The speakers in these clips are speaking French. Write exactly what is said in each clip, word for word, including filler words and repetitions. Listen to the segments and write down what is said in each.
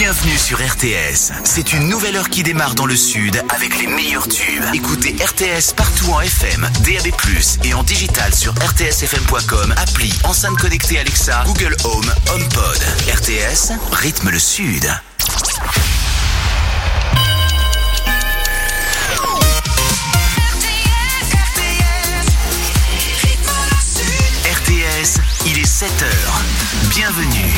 Bienvenue sur R T S. C'est une nouvelle heure qui démarre dans le sud avec les meilleurs tubes. Écoutez R T S partout en F M, D A B plus, et en digital sur r t s f m point com, appli, enceinte connectée Alexa, Google Home, HomePod. R T S, rythme le sud. R T S, il est sept heures. Bienvenue.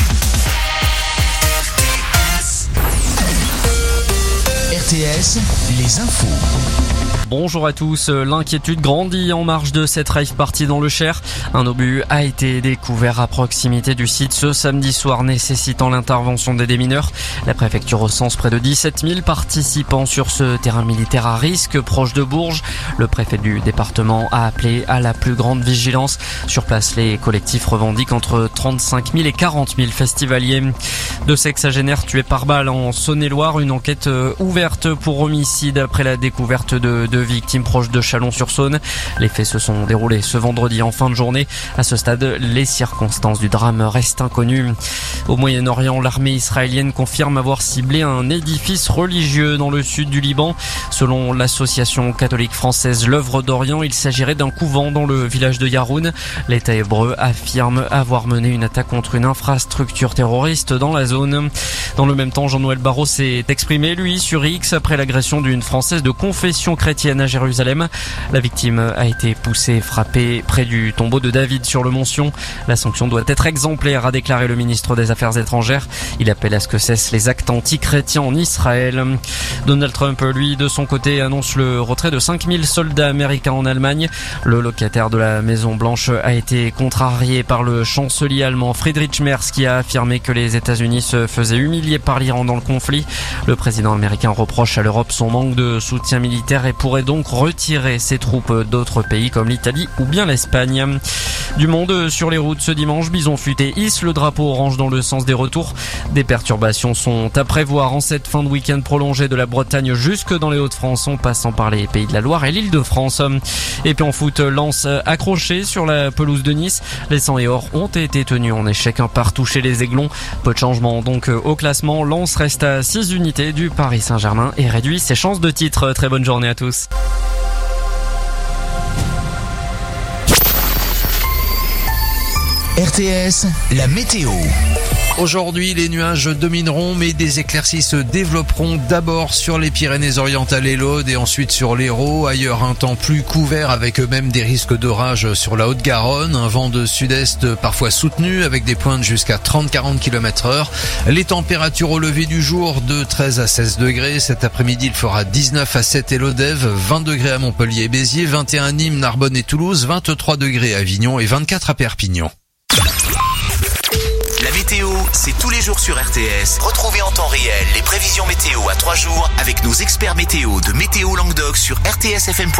R T S, les infos. Bonjour à tous, l'inquiétude grandit en marge de cette rave party dans le Cher. Un obus a été découvert à proximité du site ce samedi soir, nécessitant l'intervention des démineurs. La préfecture recense près de dix-sept mille participants sur ce terrain militaire à risque proche de Bourges. Le préfet du département a appelé à la plus grande vigilance. Sur place, les collectifs revendiquent entre trente-cinq mille et quarante mille festivaliers. Deux sexagénaires tués par balle en Saône-et-Loire, une enquête ouverte pour homicide après la découverte de deux victimes proches de Chalon-sur-Saône. Les faits se sont déroulés ce vendredi en fin de journée. À ce stade, les circonstances du drame restent inconnues. Au Moyen-Orient, l'armée israélienne confirme avoir ciblé un édifice religieux dans le sud du Liban. Selon l'association catholique française L'Œuvre d'Orient, il s'agirait d'un couvent dans le village de Yaroun. L'État hébreu affirme avoir mené une attaque contre une infrastructure terroriste dans la zone. Dans le même temps, Jean-Noël Barrot s'est exprimé, lui, sur X après l'agression d'une Française de confession chrétienne à Jérusalem. La victime a été poussée et frappée près du tombeau de David sur le Mont-Sion. La sanction doit être exemplaire, a déclaré le ministre des Affaires étrangères. Il appelle à ce que cessent les actes anti-chrétiens en Israël. Donald Trump, lui, de son côté, annonce le retrait de cinq mille soldats américains en Allemagne. Le locataire de la Maison-Blanche a été contrarié par le chancelier allemand Friedrich Merz, qui a affirmé que les États-Unis se faisaient humilier par l'Iran dans le conflit. Le président américain reproche à l'Europe son manque de soutien militaire et pourrait donc retirer ses troupes d'autres pays comme l'Italie ou bien l'Espagne. Du monde sur les routes ce dimanche, Bison Futé hisse le drapeau orange dans le sens des retours. Des perturbations sont à prévoir en cette fin de week-end prolongée de la Bretagne jusque dans les Hauts-de-France, en passant par les Pays de la Loire et l'Île-de-France. Et puis en foot, Lens accroché sur la pelouse de Nice. Les cent et or ont été tenus en échec un partout chez les Aiglons. Peu de changement donc au classement. Lens reste à six unités du Paris Saint-Germain et réduit ses chances de titre. Très bonne journée à tous. R T S, la météo. Aujourd'hui, les nuages domineront, mais des éclaircies se développeront d'abord sur les Pyrénées-Orientales et l'Aude et ensuite sur l'Hérault. Ailleurs, un temps plus couvert avec eux-mêmes des risques d'orage sur la Haute-Garonne. Un vent de sud-est parfois soutenu avec des pointes jusqu'à trente à quarante kilomètres heure. Les températures au lever du jour de treize à seize degrés. Cet après-midi, il fera dix-neuf à Sète et Lodève, vingt degrés à Montpellier et Béziers, vingt et un à Nîmes, Narbonne et Toulouse, vingt-trois degrés à Avignon et vingt-quatre à Perpignan. La météo, c'est tous les jours sur R T S. Retrouvez en temps réel les prévisions météo à trois jours avec nos experts météo de Météo Languedoc sur R T S F M.